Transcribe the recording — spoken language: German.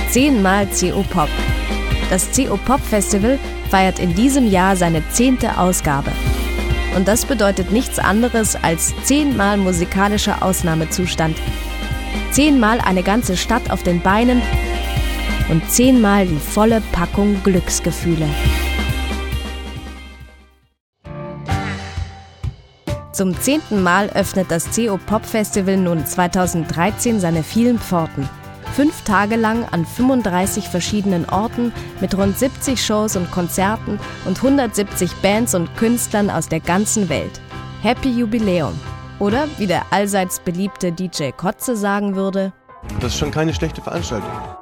10-mal CO Pop. Das CO Pop Festival feiert in diesem Jahr seine 10. Ausgabe. Und das bedeutet nichts anderes als 10-mal musikalischer Ausnahmezustand. 10-mal eine ganze Stadt auf den Beinen und 10-mal die volle Packung Glücksgefühle. Zum 10. Mal öffnet das CO Pop Festival nun 2013 seine vielen Pforten. 5 Tage lang an 35 verschiedenen Orten mit rund 70 Shows und Konzerten und 170 Bands und Künstlern aus der ganzen Welt. Happy Jubiläum! Oder, wie der allseits beliebte DJ Kotze sagen würde: Das ist schon keine schlechte Veranstaltung.